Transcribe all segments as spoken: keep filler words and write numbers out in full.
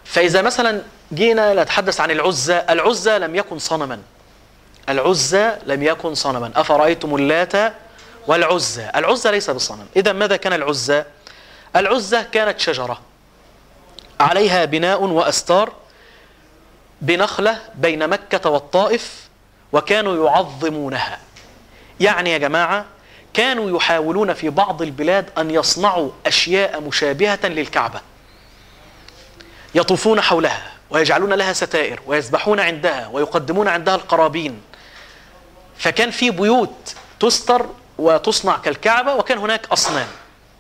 فإذا مثلا جينا نتحدث عن العزى، العزى لم يكن صنما، العزى لم يكن صنما. أفرأيتم اللات والعزى، العزى ليس بصنم. إذا ماذا كان العزى؟ العزى كانت شجرة عليها بناء وأستار بنخلة بين مكة والطائف، وكانوا يعظمونها. يعني يا جماعة كانوا يحاولون في بعض البلاد أن يصنعوا أشياء مشابهة للكعبة، يطوفون حولها ويجعلون لها ستائر ويسبحون عندها ويقدمون عندها القرابين. فكان في بيوت تستر وتصنع كالكعبة، وكان هناك أصنام.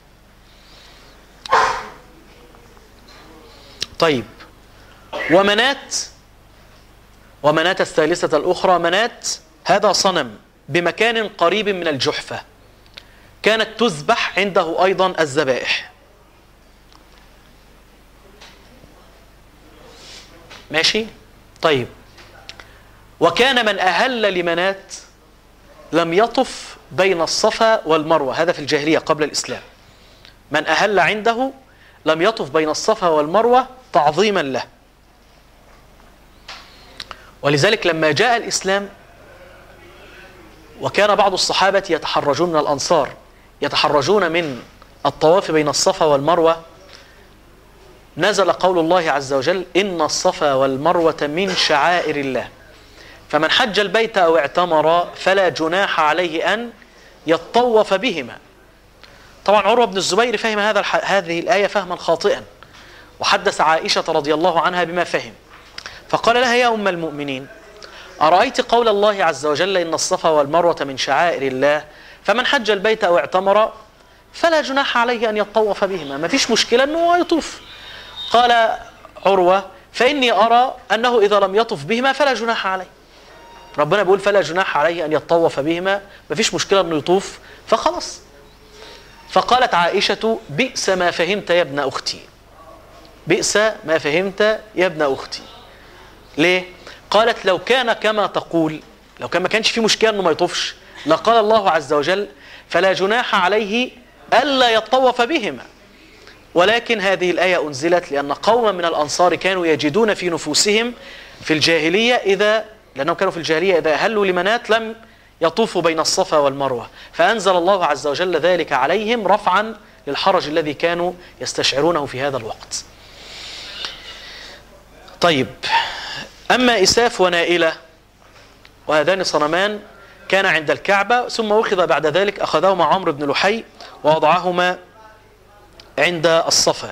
طيب، ومنات، ومنات الثالثة الأخرى، منات هذا صنم بمكان قريب من الجحفة، كانت تذبح عنده أيضا الذبائح. ماشي؟ طيب، وكان من أهل لمنات لم يطف بين الصفا والمروة، هذا في الجاهلية قبل الإسلام. من أهل عنده لم يطف بين الصفا والمروة تعظيما له. ولذلك لما جاء الإسلام وكان بعض الصحابة يتحرجون من الأنصار، يتحرجون من الطواف بين الصفا والمروة، نزل قول الله عز وجل: إن الصفا والمروة من شعائر الله، فمن حج البيت أو اعتمر فلا جناح عليه أن يطوف بهما. طبعا عروة بن الزبير فهم هذا هذه الآية فهما خاطئا، وحدث عائشة رضي الله عنها بما فهم، فقال لها: يا أم المؤمنين، أرأيت قول الله عز وجل: إن الصفا والمروة من شعائر الله، فمن حج البيت أو اعتمر فلا جناح عليه أن يطوف بهما، ما فيش مشكلة أنه يطوف. قال عروة: فإني أرى أنه إذا لم يطف بهما فلا جناح عليه. ربنا بيقول فلا جناح عليه أن يطوف بهما، ما فيش مشكلة أنه يطوف، فخلص. فقالت عائشة: بئس ما فهمت يا ابن أختي، بئس ما فهمت يا ابن أختي. ليه؟ قالت: لو كان كما تقول، لو كان ما كانش في مشكلة أنه ما يطوفش، لقال الله عز وجل: فلا جناح عليه ألا يطوف بهما. ولكن هذه الآية أنزلت لأن قوما من الأنصار كانوا يجدون في نفوسهم في الجاهلية، إذا لأنهم كانوا في الجاهلية إذا أهلوا لمنات لم يطوفوا بين الصفا والمروة، فأنزل الله عز وجل ذلك عليهم رفعا للحرج الذي كانوا يستشعرونه في هذا الوقت. طيب، أما إساف ونائلة، وهذان صنمان كان عند الكعبة، ثم أخذ بعد ذلك أخذهما عمرو بن لحي ووضعهما عند الصفا،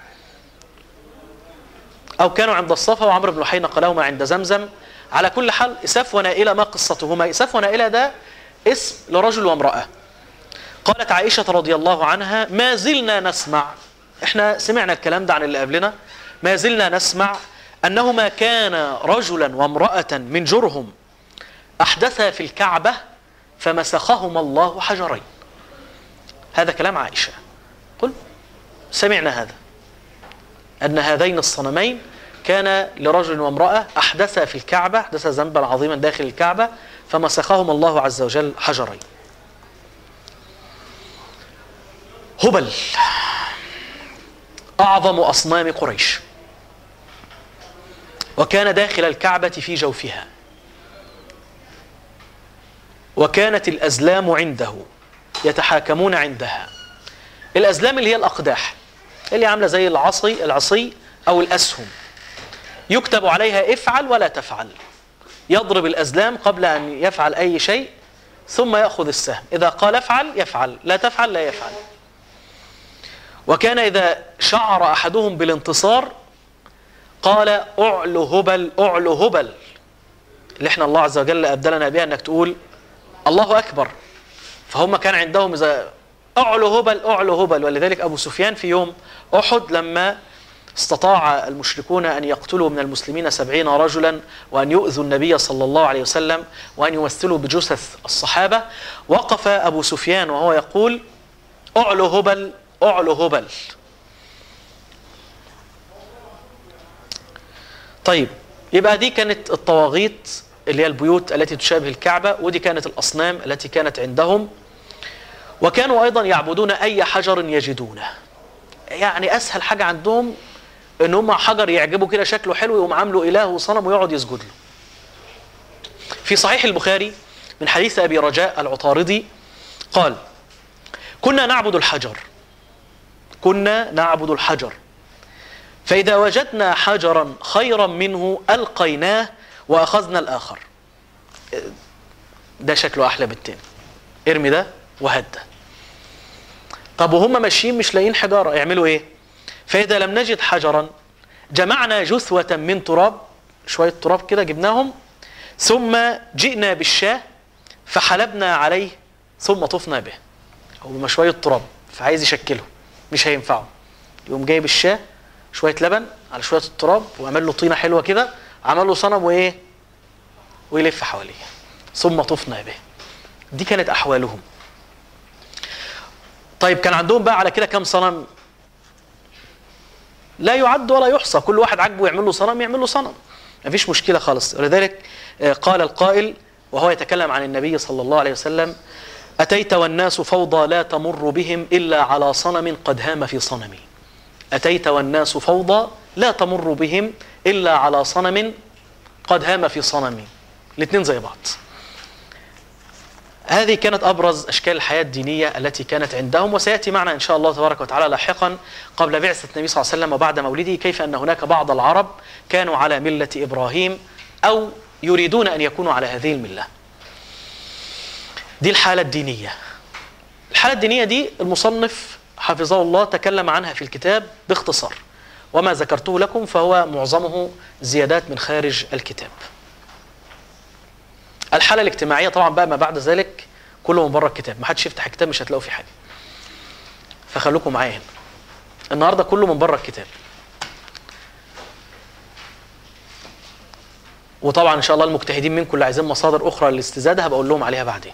أو كانوا عند الصفا وعمرو بن لحي نقلهما عند زمزم. على كل حال، إساف ونائلة ما قصتهما؟ إساف ونائلة ده اسم لرجل وامرأة. قالت عائشة رضي الله عنها: ما زلنا نسمع، احنا سمعنا الكلام ده عن اللي قبلنا، ما زلنا نسمع أنهما كان رجلا وامرأة من جرهم أحدثا في الكعبة فمسخهما الله حجرين. هذا كلام عائشة. قل سمعنا هذا، أن هذين الصنمين كان لرجل وامرأة أحدثا في الكعبة، أحدثا ذنبا عظيما داخل الكعبة فمسخهما الله عز وجل حجرين. هبل أعظم أصنام قريش، وكان داخل الكعبة في جوفها، وكانت الأزلام عنده يتحاكمون عندها. الأزلام اللي هي الأقداح، اللي عاملة زي العصي العصي أو الأسهم، يكتب عليها افعل ولا تفعل. يضرب الأزلام قبل أن يفعل أي شيء، ثم يأخذ السهم، إذا قال افعل يفعل، لا تفعل لا يفعل. وكان إذا شعر أحدهم بالانتصار قال: أعلو هبل أعلو هبل، اللي احنا الله عز وجل أبدلنا بها أنك تقول الله أكبر. فهم كان عندهم إذا أعلو هبل أعلو هبل. ولذلك أبو سفيان في يوم أحد لما استطاع المشركون أن يقتلوا من المسلمين سبعين رجلا وأن يؤذوا النبي صلى الله عليه وسلم وأن يمثلوا بجثث الصحابة، وقف أبو سفيان وهو يقول: أعلو هبل أعلو هبل. طيب، يبقى دي كانت الطواغيت اللي هي البيوت التي تشابه الكعبة، ودي كانت الأصنام التي كانت عندهم. وكانوا أيضا يعبدون أي حجر يجدونه، يعني أسهل حاجة عندهم ان هم حجر يعجبه كده شكله حلو يقوم عامله اله وصنم ويقعد يسجد له. في صحيح البخاري من حديث ابي رجاء العطاردي قال: كنا نعبد الحجر كنا نعبد الحجر فإذا وجدنا حجرا خيرا منه ألقيناه وأخذنا الآخر. ده شكله أحلى بالتاني، ارمي ده وهات ده. طب وهم ماشيين مش لاقيين حجارة، يعملوا ايه؟ فإذا لم نجد حجرا جمعنا جثوة من تراب، شوية تراب كده جبناهم، ثم جئنا بالشاه فحلبنا عليه ثم طفنا به. هو شوية تراب فعايز يشكله مش هينفعه، يقوم جايب الشاه شوية لبن على شوية التراب وعمل له طينة حلوة كده، عمل له صنم وايه ويلف حواليه ثم طفنا به. دي كانت أحوالهم. طيب كان عندهم بقى على كده كم صنم؟ لا يعد ولا يحصى، كل واحد عاجبه يعمل له صنم يعمل له صنم، مفيش مشكلة خالص. ولذلك قال القائل وهو يتكلم عن النبي صلى الله عليه وسلم: أتيت والناس فوضى لا تمر بهم إلا على صنم قد هام في صنمي. أتيت والناس فوضى لا تمر بهم إلا على صنم قد هام في صنمي. الاثنين زي بعض. هذه كانت أبرز أشكال الحياة الدينية التي كانت عندهم، وسيأتي معنا إن شاء الله تبارك وتعالى لاحقا قبل بعثة النبي صلى الله عليه وسلم وبعد مولده كيف أن هناك بعض العرب كانوا على ملة إبراهيم أو يريدون أن يكونوا على هذه الملة. دي الحالة الدينية. الحالة الدينية دي المصنف حفظه الله تكلم عنها في الكتاب باختصار، وما ذكرته لكم فهو معظمه زيادات من خارج الكتاب. الحالة الاجتماعية طبعا بقى ما بعد ذلك كله من بره الكتاب، ما حدش يفتح الكتاب مش هتلاقوا فيه حاجة، فخلوكم معايا هنا النهارده كله من بره الكتاب. وطبعا ان شاء الله المجتهدين منكم اللي عايزين مصادر اخرى للاستزادة هبقى اقول لهم عليها بعدين.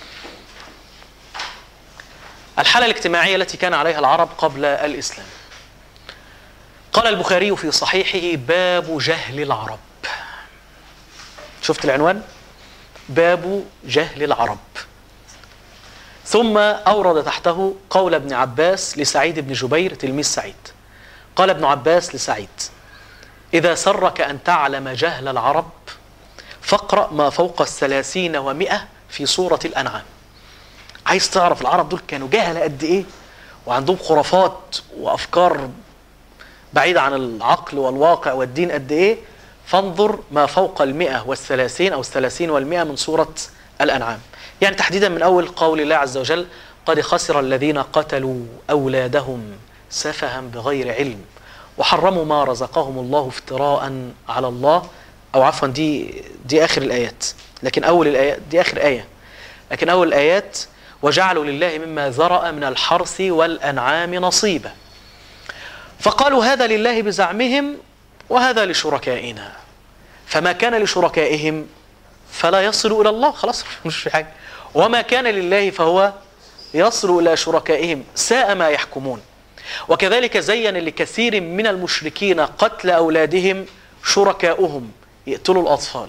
الحالة الاجتماعية التي كان عليها العرب قبل الإسلام. قال البخاري في صحيحه: باب جهل العرب. شفت العنوان؟ باب جهل العرب. ثم أورد تحته قول ابن عباس لسعيد بن جبير تلميذ سعيد. قال ابن عباس لسعيد: إذا سرك أن تعلم جهل العرب فاقرأ ما فوق الثلاثين ومئة في سورة الأنعام. عايز تعرف العرب دول كانوا جهلة قد إيه وعندهم خرافات وأفكار بعيدة عن العقل والواقع والدين قد إيه، فانظر ما فوق المئة والثلاثين أو الثلاثين والمئة من سورة الأنعام. يعني تحديدا من أول قول الله عز وجل: قد خسر الذين قتلوا أولادهم سفها بغير علم وحرموا ما رزقهم الله افتراء على الله. أو عفوا دي دي آخر الآيات، لكن أول الآيات دي آخر آية، لكن أول الآيات: وجعلوا لله مما ذرأ من الحرث والأنعام نصيبا فقالوا هذا لله بزعمهم وهذا لشركائنا فما كان لشركائهم فلا يصل إلى الله. خلاص مش في حاجة. وما كان لله فهو يصل إلى شركائهم ساء ما يحكمون. وكذلك زين لكثير من المشركين قتل أولادهم شركاؤهم يقتلوا الأطفال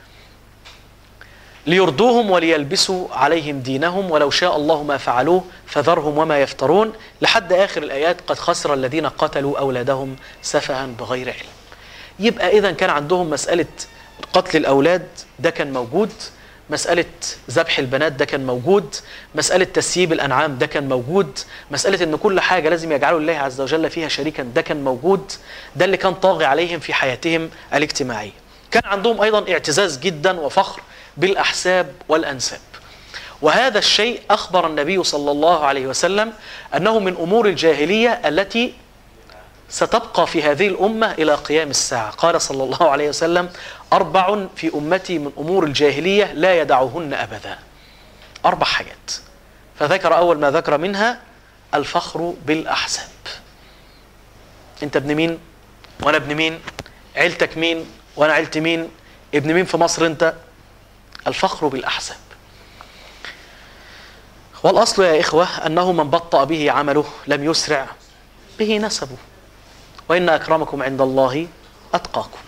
ليردوهم وليلبسوا عليهم دينهم ولو شاء الله ما فعلوه فذرهم وما يفترون، لحد آخر الآيات: قد خسر الذين قتلوا أولادهم سفها بغير علم. يبقى إذن كان عندهم مسألة قتل الأولاد ده كان موجود، مسألة ذبح البنات ده كان موجود، مسألة تسييب الأنعام ده كان موجود، مسألة أن كل حاجة لازم يجعلوا الله عز وجل فيها شريكا ده كان موجود. ده اللي كان طاغي عليهم في حياتهم الاجتماعية. كان عندهم أيضا اعتزاز جدا وفخر بالأحساب والأنساب، وهذا الشيء أخبر النبي صلى الله عليه وسلم أنه من أمور الجاهلية التي ستبقى في هذه الأمة إلى قيام الساعة. قال صلى الله عليه وسلم: أربع في أمتي من أمور الجاهلية لا يدعوهن أبدا. أربع حاجات، فذكر أول ما ذكر منها الفخر بالأحساب. أنت ابن مين وأنا ابن مين، عيلتك مين وأنا عيلتي مين، ابن مين في مصر أنت. الفخر بالأحساب. والأصل يا إخوة أنه من بطأ به عمله لم يسرع به نسبه، وإن أكرمكم عند الله أتقاكم.